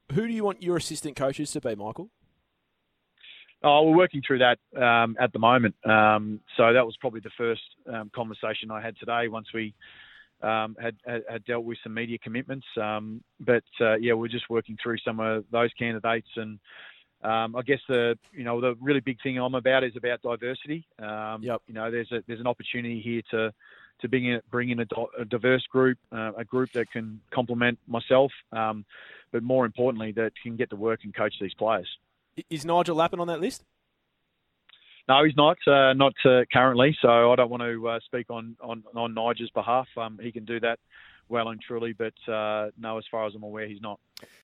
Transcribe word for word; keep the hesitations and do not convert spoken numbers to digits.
Who do you want your assistant coaches to be, Michael? Oh, we're working through that um, at the moment. Um, so that was probably the first um, conversation I had today once we um, had, had, had dealt with some media commitments. Um, but, uh, yeah, we're just working through some of those candidates. And um, I guess the, you know, the really big thing I'm about is about diversity. Um, Yep. You know, there's a, there's an opportunity here to, to bring in, bring in a, a diverse group, uh, a group that can complement myself, um, but more importantly, that can get to work and coach these players. Is Nigel Lappin on that list? No, he's not. Uh, not uh, currently. So I don't want to uh, speak on, on, on Nigel's behalf. Um, he can do that well and truly, but uh, no, as far as I'm aware, he's not.